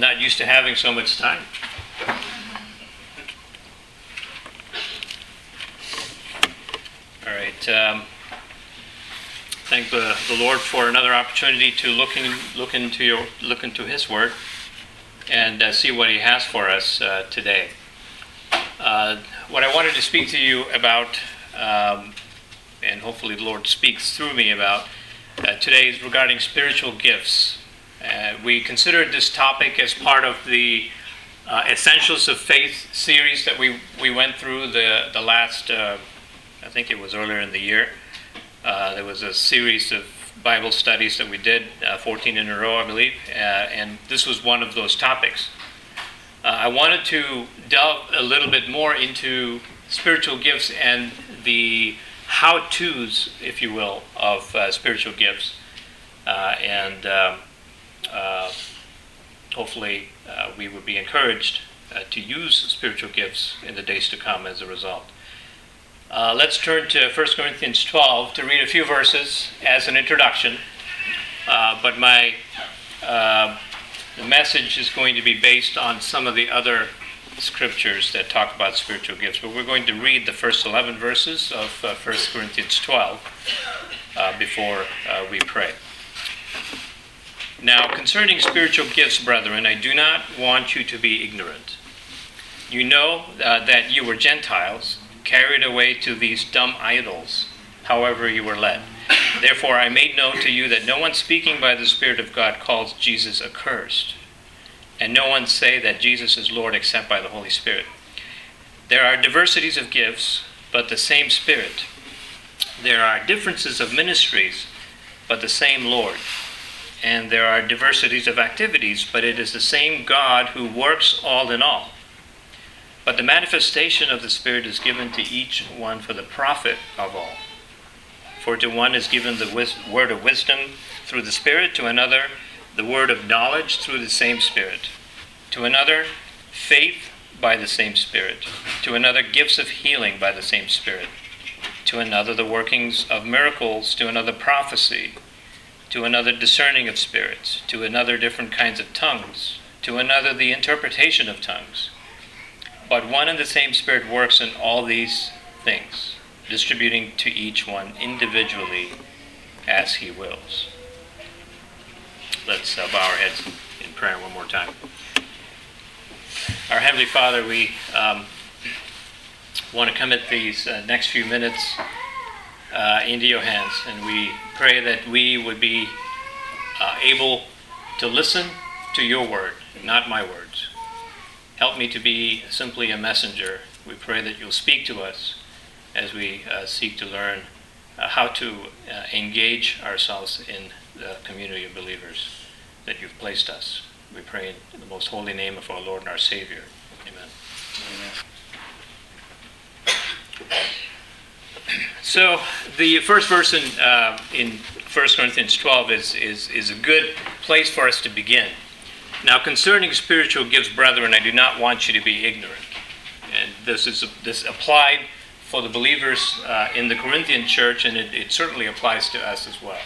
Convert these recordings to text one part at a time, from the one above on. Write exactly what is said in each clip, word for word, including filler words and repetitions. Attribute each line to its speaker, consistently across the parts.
Speaker 1: not used to having so much time. All right. Um, thank the, the Lord for another opportunity to look, in, look into your look into His Word and uh, see what He has for us uh, today. Uh, what I wanted to speak to you about, um, and hopefully the Lord speaks through me about uh, today, is regarding spiritual gifts. Uh, we considered this topic as part of the uh, Essentials of Faith series that we we went through the the last. Uh, I think it was earlier in the year. Uh, there was a series of Bible studies that we did, uh, fourteen in a row, I believe, uh, and this was one of those topics. Uh, I wanted to delve a little bit more into spiritual gifts and the how-tos, if you will, of uh, spiritual gifts, uh, and uh, uh, hopefully uh, we would be encouraged uh, to use spiritual gifts in the days to come as a result. Uh, let's turn to First Corinthians twelve to read a few verses as an introduction, uh, but my uh, the message is going to be based on some of the other scriptures that talk about spiritual gifts. But we're going to read the first eleven verses of uh, First Corinthians twelve uh, before uh, we pray. Now, concerning spiritual gifts, brethren, I do not want you to be ignorant. You know uh, that you were Gentiles, carried away to these dumb idols, however you were led. Therefore I made known to you that no one speaking by the Spirit of God calls Jesus accursed, and no one say that Jesus is Lord except by the Holy Spirit. There are diversities of gifts, but the same Spirit. There are differences of ministries, but the same Lord. And there are diversities of activities, but it is the same God who works all in all. But the manifestation of the Spirit is given to each one for the profit of all. For to one is given the wis- word of wisdom through the Spirit, to another the word of knowledge through the same Spirit, to another faith by the same Spirit, to another gifts of healing by the same Spirit, to another the workings of miracles, to another prophecy, to another discerning of spirits, to another different kinds of tongues, to another the interpretation of tongues. But one and the same Spirit works in all these things, distributing to each one individually as He wills. Let's uh, bow our heads in prayer one more time. Our Heavenly Father, we um, want to commit these uh, next few minutes uh, into your hands, and we pray that we would be uh, able to listen to your word, not my words. Help me to be simply a messenger. We pray that you'll speak to us as we uh, seek to learn uh, how to uh, engage ourselves in the community of believers that you've placed us. We pray in the most holy name of our Lord and our Savior. Amen. Amen. So the first verse in, uh, in First Corinthians twelve is, is, is a good place for us to begin. Now, concerning spiritual gifts, brethren, I do not want you to be ignorant. And this is this applied for the believers uh, in the Corinthian church, and it, it certainly applies to us as well.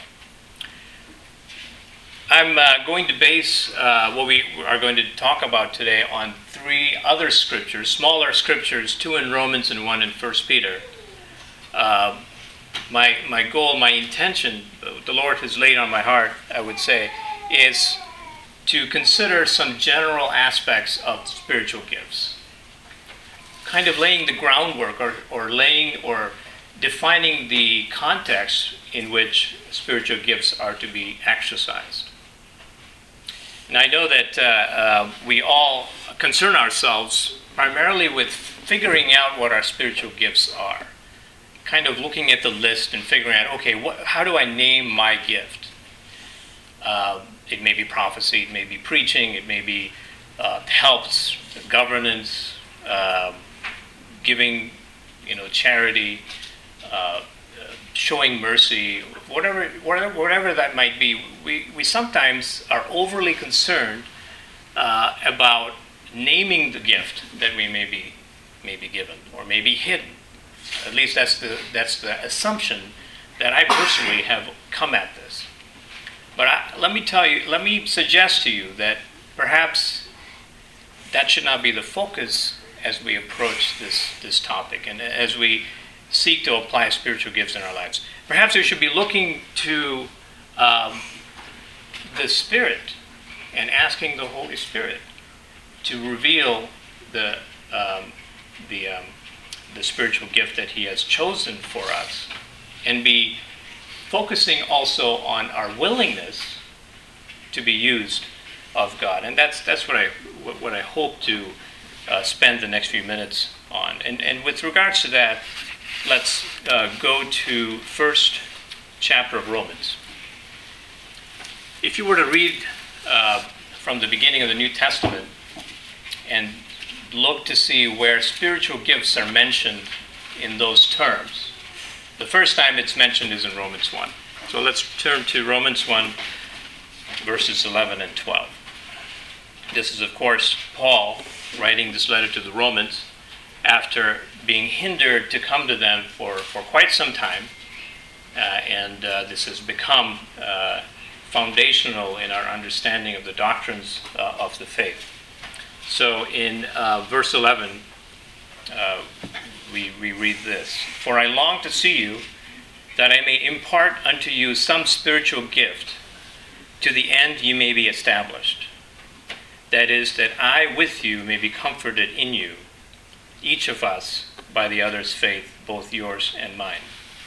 Speaker 1: I'm uh, going to base uh, what we are going to talk about today on three other scriptures, smaller scriptures, two in Romans and one in First Peter. Uh, my my goal, my intention, the Lord has laid on my heart, I would say, is to consider some general aspects of spiritual gifts. Kind of laying the groundwork or, or laying or defining the context in which spiritual gifts are to be exercised. And I know that uh, uh, we all concern ourselves primarily with figuring out what our spiritual gifts are. Kind of looking at the list and figuring out, okay, what, how do I name my gift? Uh, It may be prophecy, it may be preaching, it may be uh, helps, governance, uh, giving, you know, charity, uh, showing mercy, whatever, whatever, whatever that might be. We we sometimes are overly concerned uh, about naming the gift that we may be may be given or may be hidden. At least that's the that's the assumption that I personally have come at this. But I, let me tell you, let me suggest to you that perhaps that should not be the focus as we approach this, this topic and as we seek to apply spiritual gifts in our lives. Perhaps we should be looking to um, the Spirit and asking the Holy Spirit to reveal the um, the um, the spiritual gift that He has chosen for us, and be focusing also on our willingness to be used of God. And that's that's what I what I hope to uh, spend the next few minutes on. And and with regards to that, let's uh, go to first chapter of Romans. If you were to read uh, from the beginning of the New Testament and look to see where spiritual gifts are mentioned in those terms, the first time it's mentioned is in Romans one. So let's turn to Romans one, verses eleven and twelve. This is, of course, Paul writing this letter to the Romans after being hindered to come to them for, for quite some time. Uh, and uh, this has become uh, foundational in our understanding of the doctrines uh, of the faith. So in uh, verse eleven, uh, we, we read this: "For I long to see you, that I may impart unto you some spiritual gift, to the end you may be established. That is, that I with you may be comforted in you, each of us by the other's faith, both yours and mine."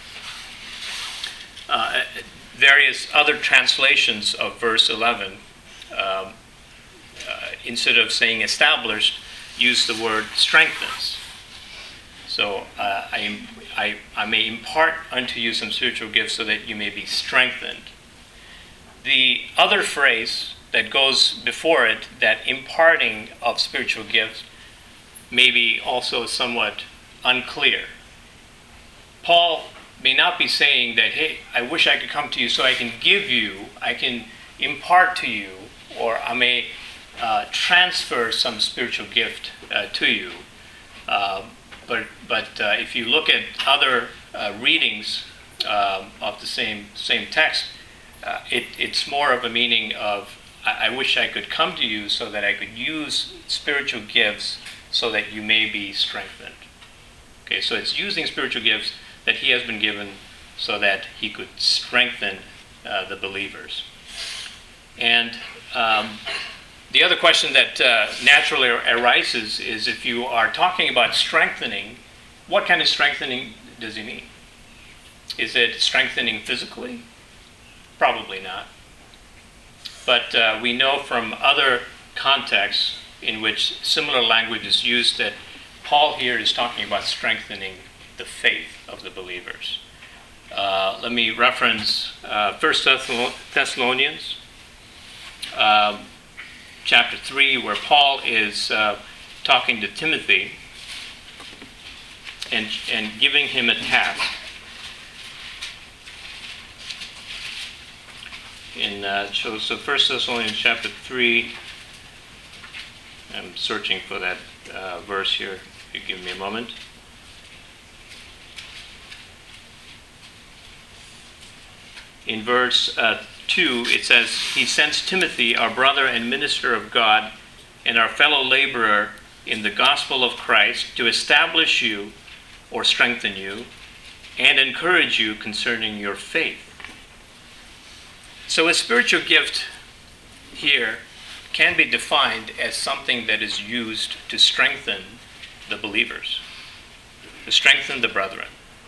Speaker 1: Uh, various other translations of verse eleven, um, uh, instead of saying established, use the word strengthens. So uh, I, I, I may impart unto you some spiritual gifts so that you may be strengthened. The other phrase that goes before it, that imparting of spiritual gifts, may be also somewhat unclear. Paul may not be saying that, hey, I wish I could come to you so I can give you, I can impart to you, or I may uh, transfer some spiritual gift uh, to you. Uh, but but uh, if you look at other uh, readings uh, of the same same text, uh, it, it's more of a meaning of, I, I wish I could come to you so that I could use spiritual gifts so that you may be strengthened. Okay, so it's using spiritual gifts that he has been given so that he could strengthen uh, the believers. And um, the other question that uh, naturally arises is, if you are talking about strengthening, what kind of strengthening does he mean? Is it strengthening physically? Probably not. But uh, we know from other contexts in which similar language is used that Paul here is talking about strengthening the faith of the believers. Uh, let me reference uh, First Thessalonians uh, chapter three, where Paul is uh, talking to Timothy and, and giving him a task. In uh, so, so First Thessalonians chapter three, I'm searching for that uh, verse here. If you give me a moment. In verse uh, two, it says, "He sends Timothy, our brother and minister of God, and our fellow laborer in the gospel of Christ, to establish you or strengthen you and encourage you concerning your faith." So a spiritual gift here can be defined as something that is used to strengthen the believers, to strengthen the brethren.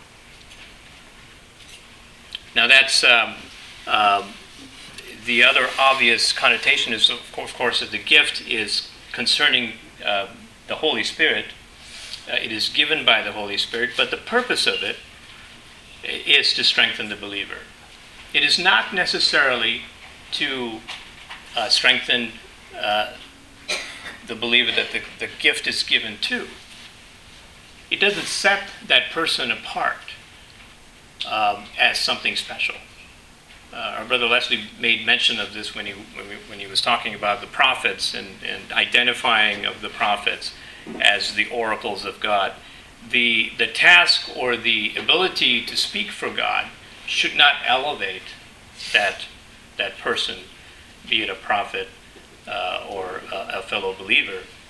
Speaker 1: Now that's um, uh, the other obvious connotation is, of course, that the gift is concerning uh, the Holy Spirit. Uh, it is given by the Holy Spirit, but the purpose of it is to strengthen the believer. It is not necessarily to uh, strengthen uh, the believer that the, the gift is given to. It doesn't set that person apart um, as something special. Uh, our brother Leslie made mention of this when he when, we, when he was talking about the prophets and, and identifying of the prophets as the oracles of God. The the task or the ability to speak for God should not elevate that that person, be it a prophet uh, or a, a fellow believer,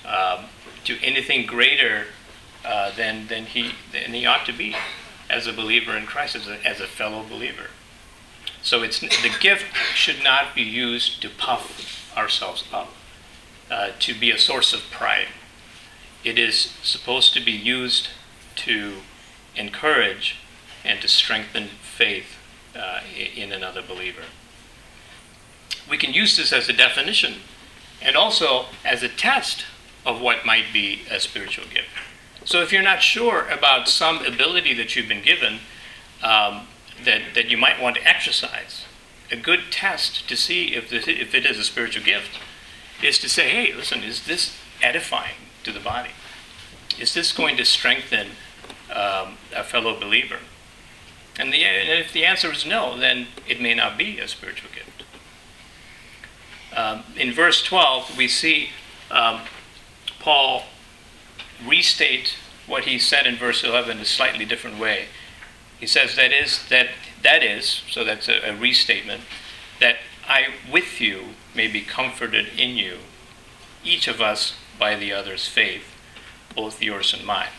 Speaker 1: um, to anything greater uh, than than he than he ought to be as a believer in Christ, as a, as a fellow believer. So it's the gift should not be used to puff ourselves up, uh, to be a source of pride. It is supposed to be used to encourage and to strengthen faith uh, in another believer. We can use this as a definition and also as a test of what might be a spiritual gift. So if you're not sure about some ability that you've been given um, that, that you might want to exercise, a good test to see if, this, if it is a spiritual gift is to say, hey, listen, is this edifying to the body? Is this going to strengthen um, a fellow believer? And, the, and if the answer is no, then it may not be a spiritual gift. Um, in verse twelve, we see um, Paul restate what he said in verse eleven in a slightly different way. He says that is, that, that is, so that's a, a restatement, that I with you may be comforted in you, each of us by the other's faith, both yours and mine.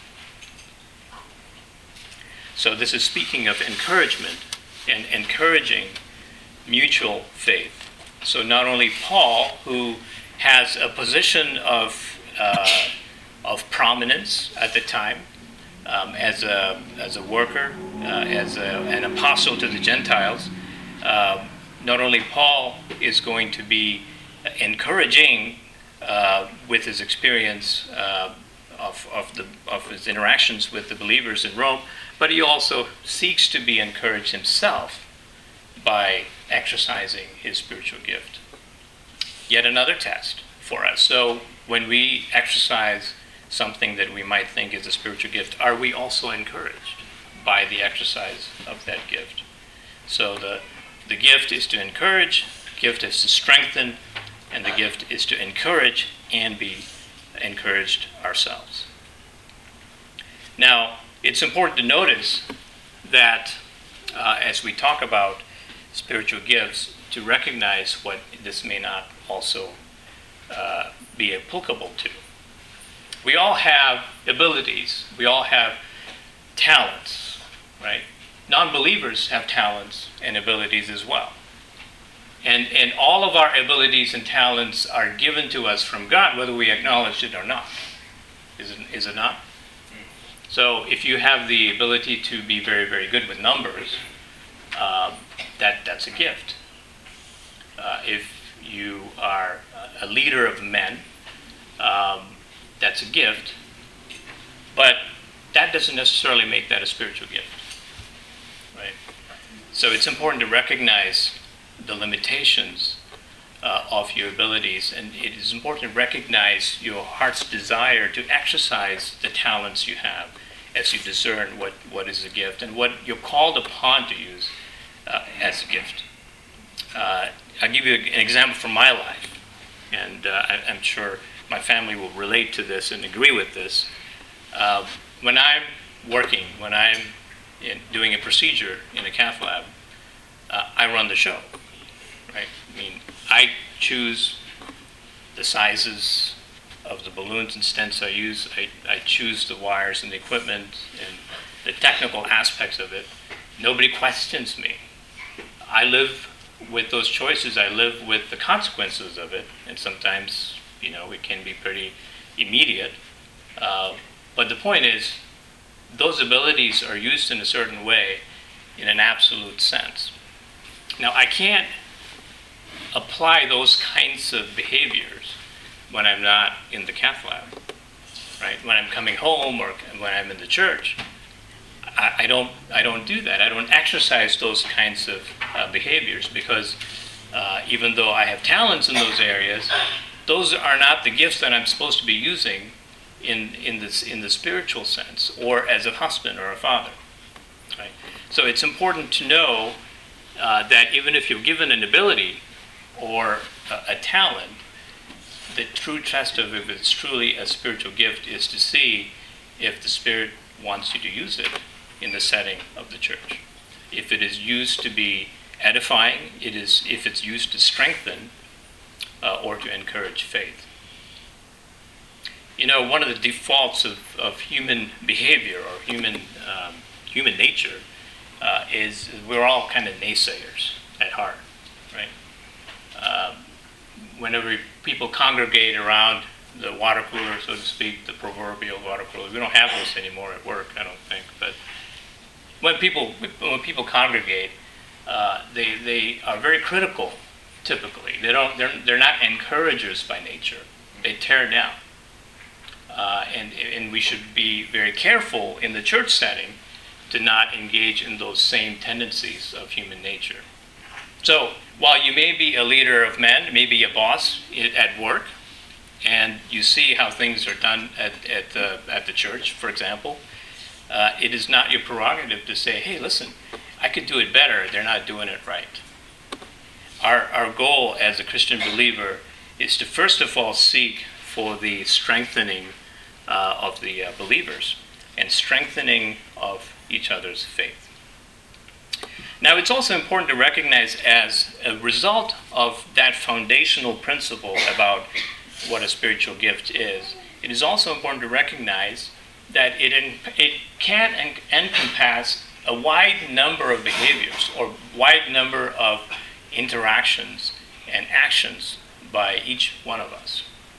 Speaker 1: So this is speaking of encouragement and encouraging mutual faith. So not only Paul, who has a position of uh, of prominence at the time um, as a as a worker, uh, as a, an apostle to the Gentiles, uh, not only Paul is going to be encouraging uh, with his experience uh, of of the of his interactions with the believers in Rome, but he also seeks to be encouraged himself by exercising his spiritual gift. Yet another test for us. So when we exercise something that we might think is a spiritual gift, are we also encouraged by the exercise of that gift? So the, the gift is to encourage, the gift is to strengthen, and the gift is to encourage and be encouraged ourselves. Now, it's important to notice that uh, as we talk about spiritual gifts, to recognize what this may not also uh, be applicable to. We all have abilities. We all have talents, right? Non-believers have talents and abilities as well. And, and all of our abilities and talents are given to us from God, whether we acknowledge it or not. Is it, is it not? So if you have the ability to be very, very good with numbers, uh, that, that's a gift. Uh, if you are a leader of men, um, that's a gift. But that doesn't necessarily make that a spiritual gift, right? So it's important to recognize the limitations uh, of your abilities, and it is important to recognize your heart's desire to exercise the talents you have as you discern what, what is a gift and what you're called upon to use uh, as a gift. Uh, I'll give you an example from my life, and uh, I, I'm sure my family will relate to this and agree with this. Uh, when I'm working, when I'm in, doing a procedure in a cath lab, uh, I run the show, right? I mean, I choose the sizes of the balloons and stents I use. I, I choose the wires and the equipment and the technical aspects of it. Nobody questions me. I live with those choices. I live with the consequences of it, and sometimes, you know, it can be pretty immediate. Uh, but the point is, those abilities are used in a certain way in an absolute sense. Now, I can't apply those kinds of behaviors when I'm not in the cath lab, right? When I'm coming home or when I'm in the church, I, I don't I don't do that. I don't exercise those kinds of uh, behaviors because uh, even though I have talents in those areas, those are not the gifts that I'm supposed to be using in in this in the spiritual sense or as a husband or a father, right? So it's important to know uh, that even if you're given an ability or a, a talent, the true test of if it's truly a spiritual gift is to see if the Spirit wants you to use it in the setting of the church. If it is used to be edifying, it is if it's used to strengthen uh, or to encourage faith. You know, one of the defaults of, of human behavior or human um, human nature uh, is we're all kind of naysayers at heart, right? Um, whenever people congregate around the water cooler, so to speak, the proverbial water cooler, we don't have those anymore at work, I don't think. But when people when people congregate, uh, they they are very critical. Typically, they don't. They're they're not encouragers by nature. They tear down. Uh, and, and we should be very careful in the church setting to not engage in those same tendencies of human nature. So while you may be a leader of men, maybe a boss at work, and you see how things are done at, at, the, at the church, for example, uh, it is not your prerogative to say, hey, listen, I could do it better. They're not doing it right. Our, our goal as a Christian believer is to first of all seek for the strengthening Uh, of the uh, believers and strengthening of each other's faith. Now, it's also important to recognize, as a result of that foundational principle about what a spiritual gift is, it is also important to recognize that it, in, it can en- encompass a wide number of behaviors or wide number of interactions and actions by each one of us.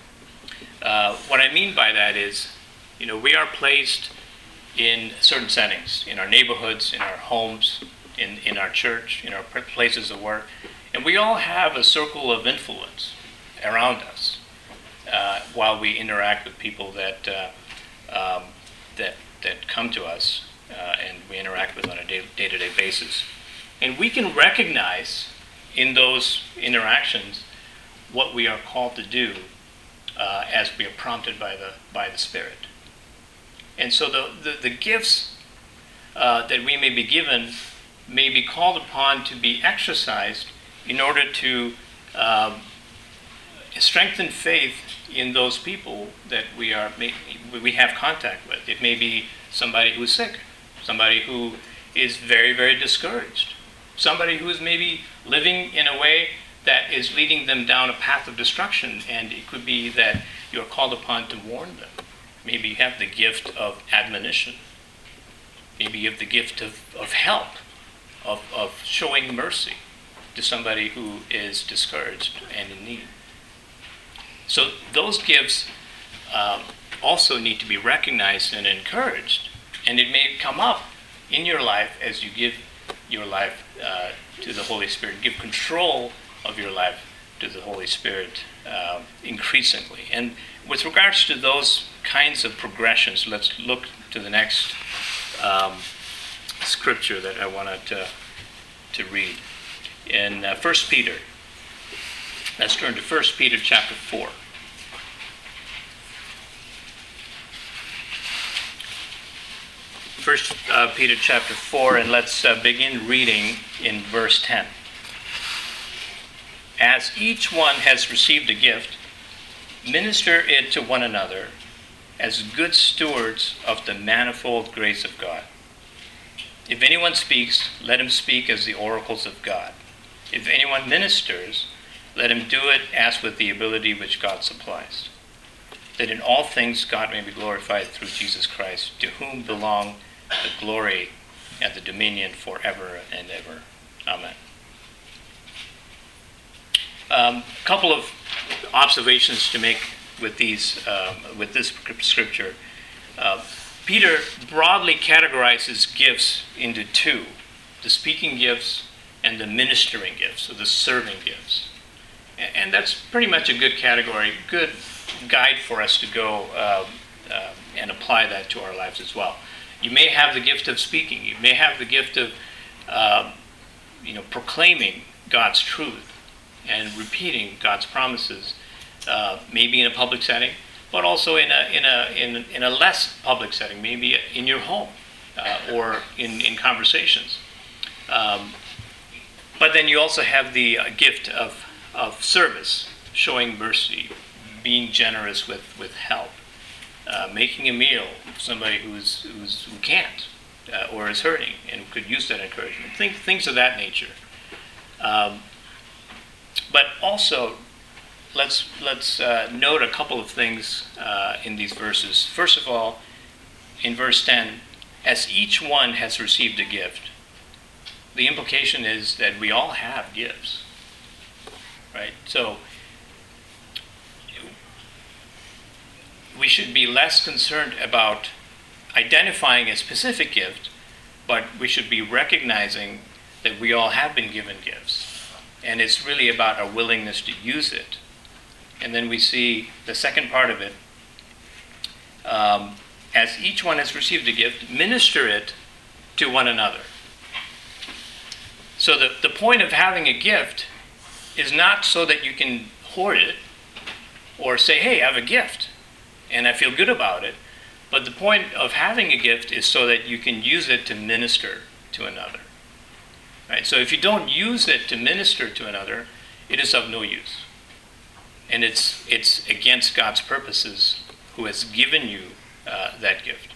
Speaker 1: Uh, what I mean by that is, you know, we are placed in certain settings, in our neighborhoods, in our homes, in, in our church, in our places of work, and we all have a circle of influence around us uh, while we interact with people that uh, um, that that come to us uh, and we interact with on a day, day-to-day basis. And we can recognize in those interactions what we are called to do Uh, as we are prompted by the by the Spirit. And so the, the, the gifts uh, that we may be given may be called upon to be exercised in order to um, strengthen faith in those people that we are we have contact with. It may be somebody who is sick, somebody who is very, very discouraged, somebody who is maybe living in a way that is leading them down a path of destruction, and it could be that you're called upon to warn them. Maybe you have the gift of admonition. Maybe you have the gift of, of help, of, of showing mercy to somebody who is discouraged and in need. So those gifts um, also need to be recognized and encouraged, and it may come up in your life as you give your life uh, to the Holy Spirit, give control of your life to the Holy Spirit uh, increasingly. And with regards to those kinds of progressions, let's look to the next um, scripture that I wanted to, to read. In uh, First Peter, let's turn to First Peter chapter four. First uh, Peter chapter four, and let's uh, begin reading in verse ten. As each one has received a gift, minister it to one another as good stewards of the manifold grace of God. If anyone speaks, let him speak as the oracles of God. If anyone ministers, let him do it as with the ability which God supplies, that in all things God may be glorified through Jesus Christ, to whom belong the glory and the dominion forever and ever. Amen. A um, couple of observations to make with these, um, with this scripture. Uh, Peter broadly categorizes gifts into two: the speaking gifts and the ministering gifts, or the serving gifts. And, and that's pretty much a good category, good guide for us to go uh, uh, and apply that to our lives as well. You may have the gift of speaking. You may have the gift of, uh, you know, proclaiming God's truth and repeating God's promises, uh, maybe in a public setting, but also in a in a in, in a less public setting, maybe in your home uh, or in in conversations. Um, but then you also have the uh, gift of of service, showing mercy, being generous with with help, uh, making a meal for somebody who's who's who can't uh, or is hurting and could use that encouragement. Think, things of that nature. Um, But also let's let's uh, note a couple of things uh, in these verses. First of all, in verse ten, as each one has received a gift, the implication is that we all have gifts, right? So we should be less concerned about identifying a specific gift, but we should be recognizing that we all have been given gifts. And it's really about our willingness to use it. And then we see the second part of it. Um, as each one has received a gift, minister it to one another. So the, the point of having a gift is not so that you can hoard it or say, hey, I have a gift and I feel good about it. But the point of having a gift is so that you can use it to minister to another. Right? So if you don't use it to minister to another, it is of no use. And it's it's against God's purposes, who has given you uh, that gift.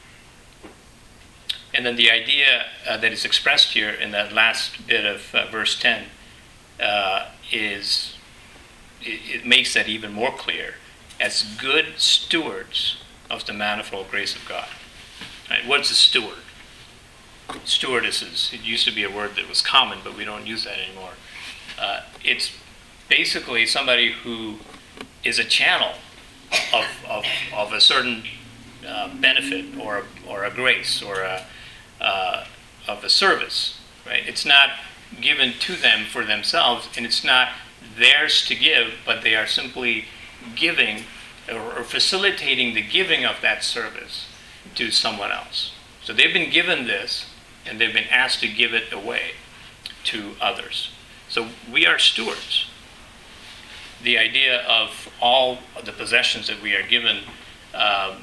Speaker 1: And then the idea uh, that is expressed here in that last bit of uh, verse ten uh, is, it, it makes that even more clear. As good stewards of the manifold grace of God. Right? What's a steward? Stewardesses. It used to be a word that was common, but we don't use that anymore. Uh, it's basically somebody who is a channel of of, of a certain uh, benefit or a, or a grace or a uh, of a service. Right? It's not given to them for themselves, and it's not theirs to give, but they are simply giving or facilitating the giving of that service to someone else. So they've been given this, and they've been asked to give it away to others. So we are stewards. The idea of all of the possessions that we are given um,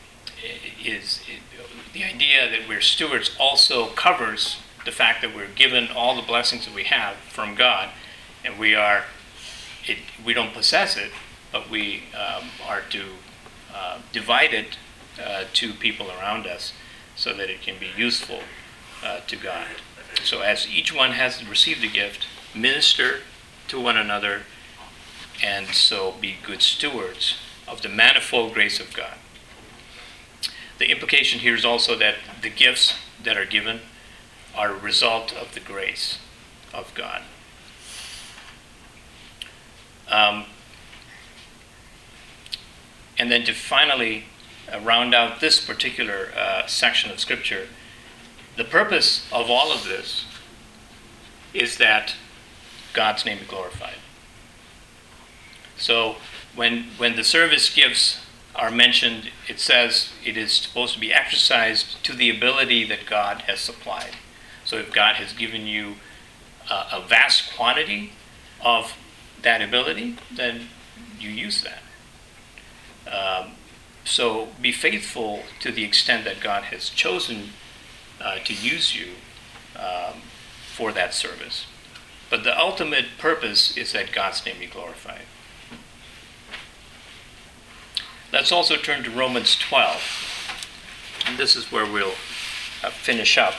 Speaker 1: is, the idea that we're stewards also covers the fact that we're given all the blessings that we have from God, and we are, it, we don't possess it, but we um, are to uh, divide it uh, to people around us so that it can be useful uh, to God. So as each one has received a gift, minister to one another, and so be good stewards of the manifold grace of God. The implication here is also that the gifts that are given are a result of the grace of God. Um, And then to finally uh, round out this particular uh, section of Scripture, the purpose of all of this is that God's name be glorified. So when when the service gifts are mentioned, it says it is supposed to be exercised to the ability that God has supplied. So if God has given you uh, a vast quantity of that ability, then you use that. Um, so be faithful to the extent that God has chosen uh, to use you um, for that service. But the ultimate purpose is that God's name be glorified. Let's also turn to Romans twelve. And this is where we'll uh, finish up.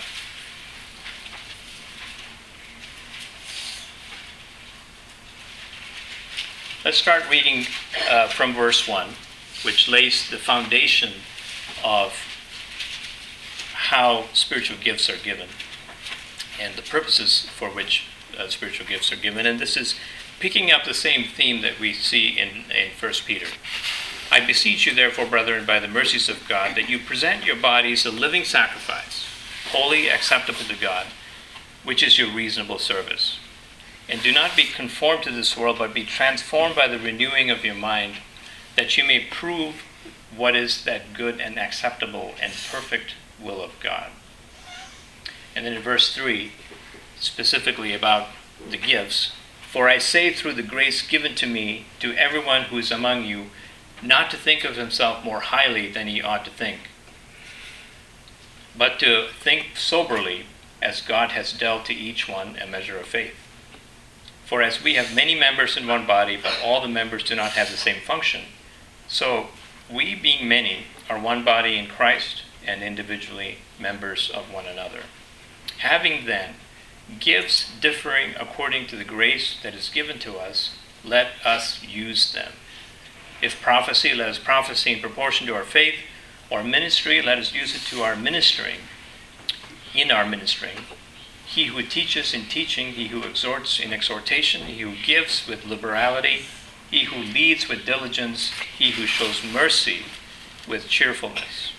Speaker 1: Let's start reading uh, from verse one, which lays the foundation of how spiritual gifts are given and the purposes for which uh, spiritual gifts are given. And this is picking up the same theme that we see in, in First Peter. I beseech you, therefore, brethren, by the mercies of God, that you present your bodies a living sacrifice, holy, acceptable to God, which is your reasonable service. And do not be conformed to this world, but be transformed by the renewing of your mind, that you may prove what is that good and acceptable and perfect will of God. And then in verse three, specifically about the gifts, for I say through the grace given to me, to everyone who is among you, not to think of himself more highly than he ought to think, but to think soberly, as God has dealt to each one a measure of faith. For as we have many members in one body, but all the members do not have the same function, so we, being many, are one body in Christ, and individually members of one another. Having then gifts differing according to the grace that is given to us, let us use them. If prophecy, let us prophesy in proportion to our faith, or ministry, let us use it to our ministering, in our ministering. He who teaches in teaching, he who exhorts in exhortation, he who gives with liberality, he who leads with diligence, he who shows mercy with cheerfulness.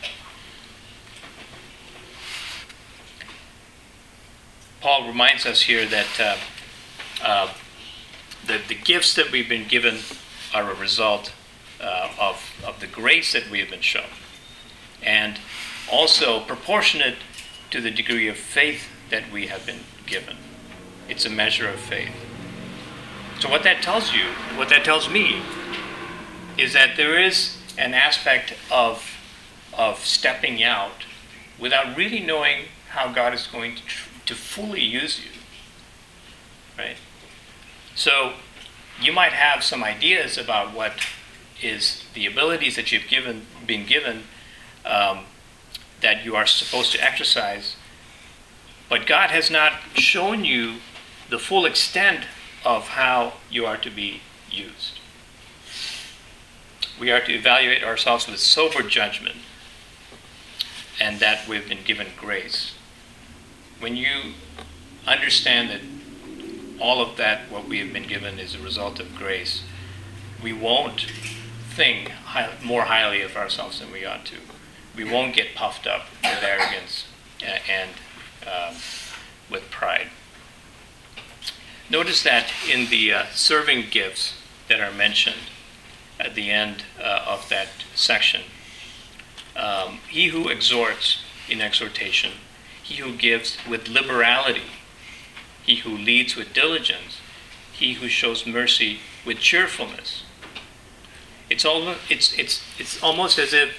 Speaker 1: Paul reminds us here that uh, uh, the, the gifts that we've been given are a result uh, of, of the grace that we have been shown, and also proportionate to the degree of faith that we have been given. It's a measure of faith. So what that tells you, what that tells me, is that there is an aspect of, of stepping out without really knowing how God is going to, tr- to fully use you. Right? So you might have some ideas about what is the abilities that you've given, been given, um, that you are supposed to exercise, but God has not shown you the full extent of how you are to be used. We are to evaluate ourselves with sober judgment, and that we've been given grace. When you understand that all of that, what we have been given, is a result of grace, we won't think high, more highly of ourselves than we ought to. We won't get puffed up with arrogance and, and um, with pride. Notice that in the uh, serving gifts that are mentioned at the end uh, of that section, um, he who exhorts in exhortation, he who gives with liberality, he who leads with diligence, he who shows mercy with cheerfulness. It's almost, it's, it's, it's almost as if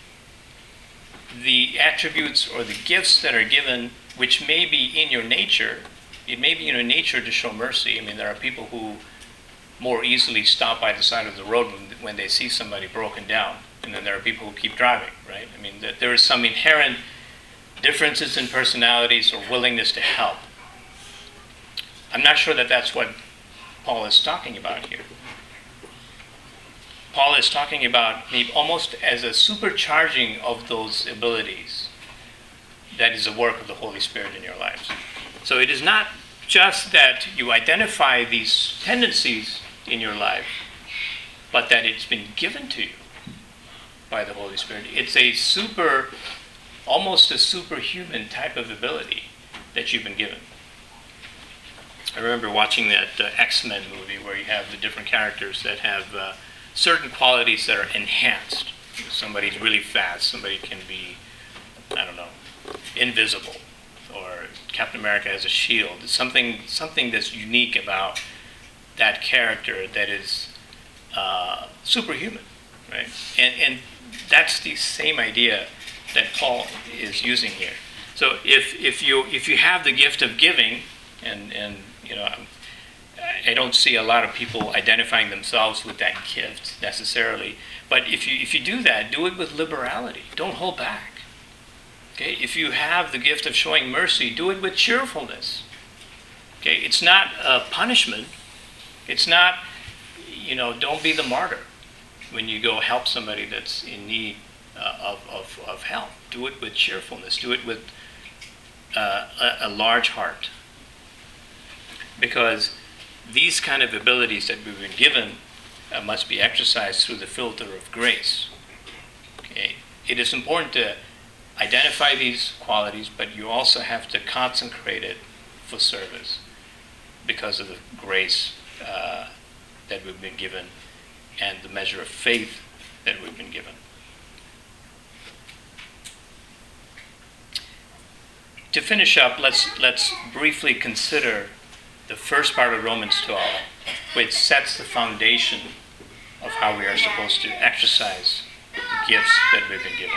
Speaker 1: the attributes or the gifts that are given, which may be in your nature, it may be in your nature to show mercy. I mean, there are people who more easily stop by the side of the road when, when they see somebody broken down, and then there are people who keep driving, right? I mean, there is some inherent differences in personalities or willingness to help. I'm not sure that that's what Paul is talking about here. Paul is talking about maybe almost as a supercharging of those abilities that is a work of the Holy Spirit in your lives. So it is not just that you identify these tendencies in your life, but that it's been given to you by the Holy Spirit. It's a super, almost a superhuman type of ability that you've been given. I remember watching that uh, X-Men movie where you have the different characters that have uh, certain qualities that are enhanced. Somebody's really fast, somebody can be, I don't know, invisible, or Captain America has a shield. It's something something that's unique about that character that is uh, superhuman, right? And and that's the same idea that Paul is using here. So if if you if you have the gift of giving, and and you know, I don't see a lot of people identifying themselves with that gift necessarily. But if you if you do that, do it with liberality. Don't hold back. Okay? If you have the gift of showing mercy, do it with cheerfulness. Okay? It's not a punishment. It's not, you know, don't be the martyr when you go help somebody that's in need uh, of, of, of help. Do it with cheerfulness. Do it with uh, a, a large heart. Because these kind of abilities that we've been given uh, must be exercised through the filter of grace. Okay? It is important to identify these qualities, but you also have to consecrate it for service because of the grace uh, that we've been given and the measure of faith that we've been given. To finish up, let's let's briefly consider the first part of Romans twelve, which sets the foundation of how we are supposed to exercise the gifts that we've been given.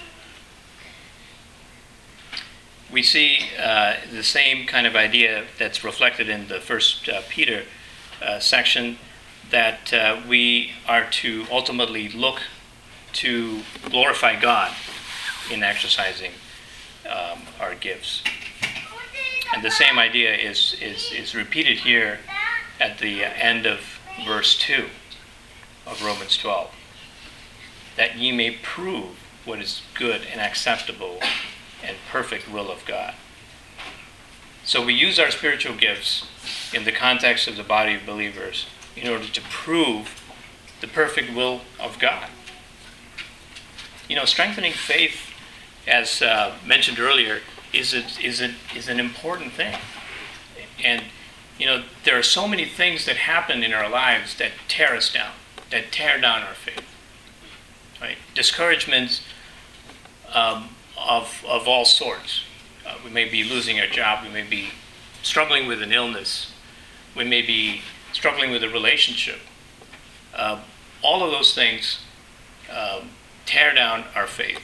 Speaker 1: We see uh, the same kind of idea that's reflected in the first uh, Peter uh, section, that uh, we are to ultimately look to glorify God in exercising um, our gifts. And the same idea is, is, is repeated here at the end of verse two of Romans twelve. That ye may prove what is good and acceptable and perfect will of God. So we use our spiritual gifts in the context of the body of believers in order to prove the perfect will of God. You know, strengthening faith, as uh, mentioned earlier, is a, is a, is an important thing. And, you know, there are so many things that happen in our lives that tear us down, that tear down our faith. Right? Discouragements um, of, of all sorts. Uh, we may be losing our job. We may be struggling with an illness. We may be struggling with a relationship. Uh, all of those things um, tear down our faith.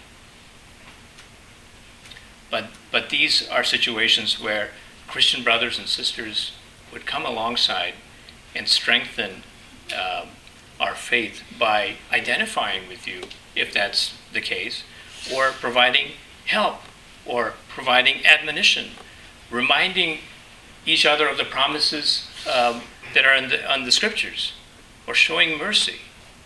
Speaker 1: But, but these are situations where Christian brothers and sisters would come alongside and strengthen uh, our faith by identifying with you, if that's the case, or providing help, or providing admonition, reminding each other of the promises um, that are in the, in the scriptures, or showing mercy.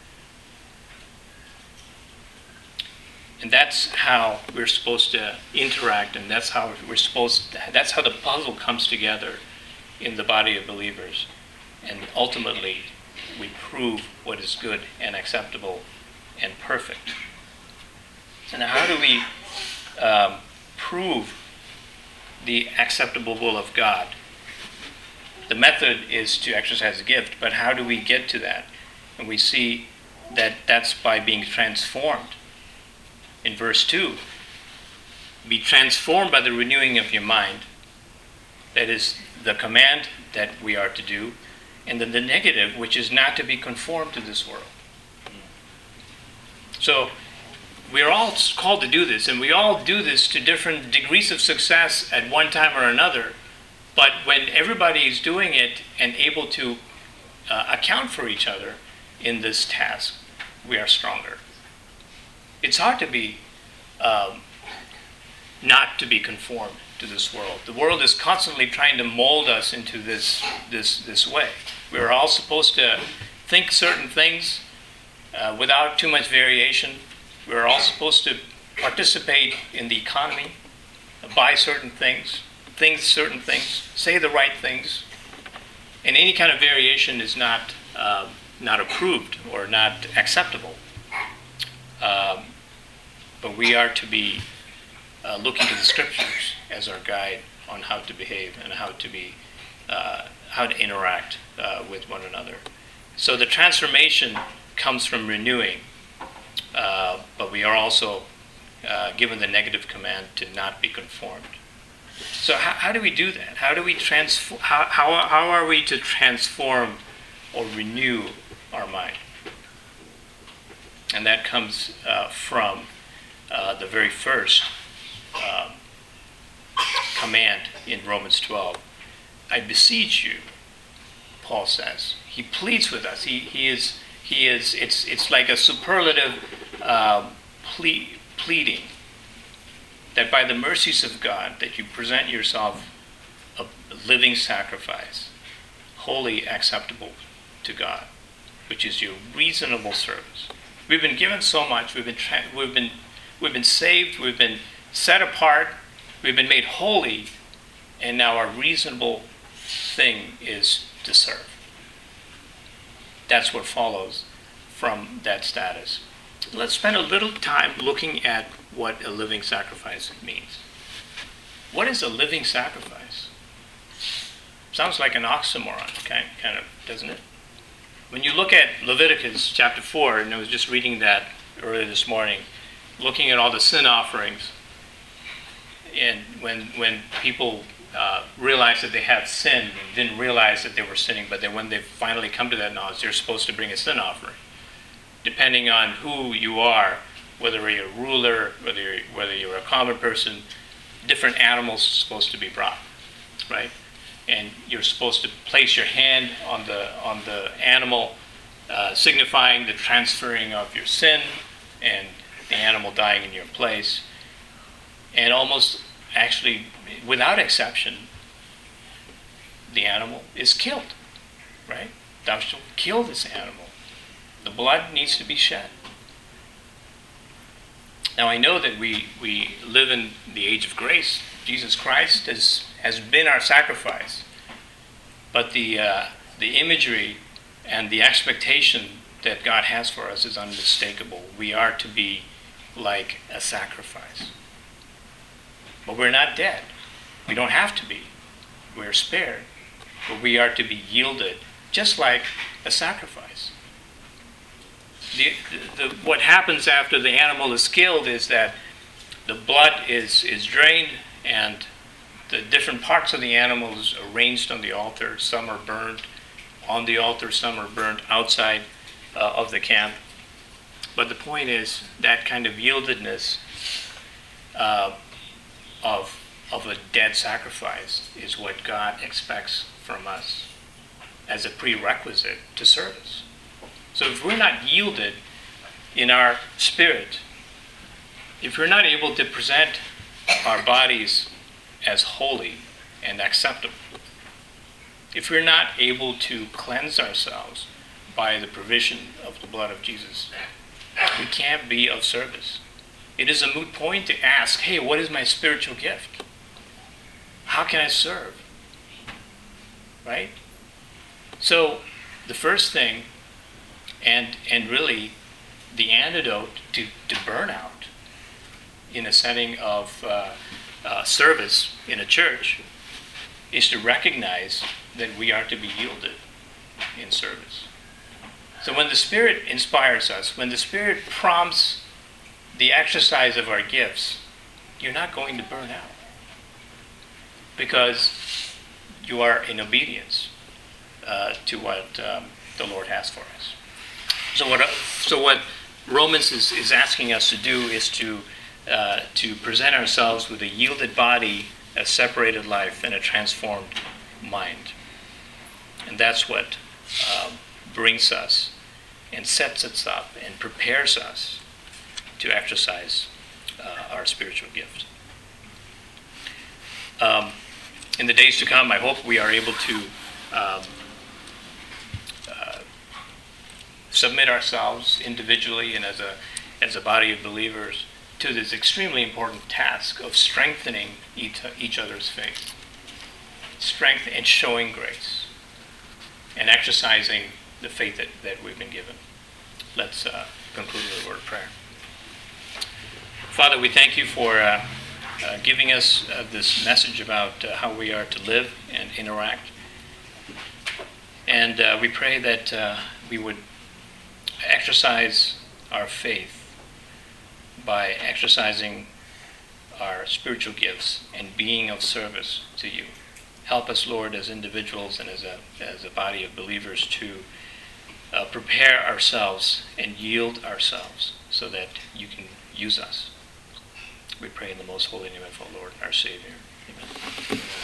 Speaker 1: And that's how we're supposed to interact, and that's how we're supposed to, that's how the puzzle comes together in the body of believers. And ultimately, we prove what is good and acceptable and perfect. And how do we um, prove the acceptable will of God? The method is to exercise a gift, but how do we get to that? And we see that that's by being transformed. In verse two, be transformed by the renewing of your mind. That is the command that we are to do. And then the negative, which is not to be conformed to this world. So we are all called to do this, and we all do this to different degrees of success at one time or another. But when everybody is doing it and able to uh, account for each other in this task, we are stronger. It's hard to be, um, not to be conformed to this world. The world is constantly trying to mold us into this this this way. We're all supposed to think certain things uh, without too much variation. We're all supposed to participate in the economy, buy certain things, think certain things, say the right things. And any kind of variation is not uh, not approved or not acceptable. Um, but we are to be uh, looking to the scriptures as our guide on how to behave and how to be, uh, how to interact uh, with one another. So the transformation comes from renewing, uh, but we are also uh, given the negative command to not be conformed. So how, how do we do that? How do we transform? How, how how are we to transform or renew our mind? And that comes uh, from uh, the very first uh, command in Romans twelve. I beseech you, Paul says. He pleads with us. He he is he is. It's it's like a superlative uh, ple- pleading that by the mercies of God that you present yourself a living sacrifice, wholly acceptable to God, which is your reasonable service. We've been given so much. We've been tra- we've been we've been saved. We've been set apart. We've been made holy, and now our reasonable thing is to serve. That's what follows from that status. Let's spend a little time looking at what a living sacrifice means. What is a living sacrifice? Sounds like an oxymoron, kind kind of, doesn't it? When you look at Leviticus chapter four, and I was just reading that earlier this morning, looking at all the sin offerings, and when when people uh, realize that they have sinned and didn't realize that they were sinning, but then when they finally come to that knowledge, they're supposed to bring a sin offering. Depending on who you are, whether you're a ruler, whether you're, whether you're a common person, different animals are supposed to be brought, right? And you're supposed to place your hand on the on the animal, uh, signifying the transferring of your sin and the animal dying in your place. And almost actually, without exception, the animal is killed, right? thou shalt kill this animal. The blood needs to be shed. Now I know that we, we live in the age of grace. Jesus Christ has, has been our sacrifice. But the, uh, the imagery and the expectation that God has for us is unmistakable. We are to be like a sacrifice. But we're not dead. We don't have to be. We're spared. But we are to be yielded, just like a sacrifice. The, the, the, what happens after the animal is killed is that the blood is, is drained, and the different parts of the animal is arranged on the altar. Some are burned on the altar, some are burned outside uh, of the camp. But the point is that kind of yieldedness uh, of, of a dead sacrifice is what God expects from us as a prerequisite to service. So if we're not yielded in our spirit, if we're not able to present our bodies as holy and acceptable, if we're not able to cleanse ourselves by the provision of the blood of Jesus, we can't be of service. It is a moot point to ask, hey, what is my spiritual gift? How can I serve? Right? So the first thing, and and really the antidote to, to burnout in a setting of uh, uh, service in a church, is to recognize that we are to be yielded in service. So when the Spirit inspires us, when the Spirit prompts the exercise of our gifts, you're not going to burn out, because you are in obedience uh, to what um, the Lord has for us. So what so what Romans is, is asking us to do is to uh, to present ourselves with a yielded body, a separated life, and a transformed mind. And that's what uh, brings us and sets us up and prepares us to exercise uh, our spiritual gift. Um, in the days to come, I hope we are able to um, uh, submit ourselves individually and as a as a body of believers to this extremely important task of strengthening each, each other's faith, strength and showing grace, and exercising the faith that, that we've been given. Let's uh, conclude with a word of prayer. Father, we thank you for uh, uh, giving us uh, this message about uh, how we are to live and interact. And uh, we pray that uh, we would exercise our faith by exercising our spiritual gifts and being of service to you. Help us, Lord, as individuals and as a as a body of believers to uh, prepare ourselves and yield ourselves so that you can use us. We pray in the most holy name of our Lord, our Savior. Amen.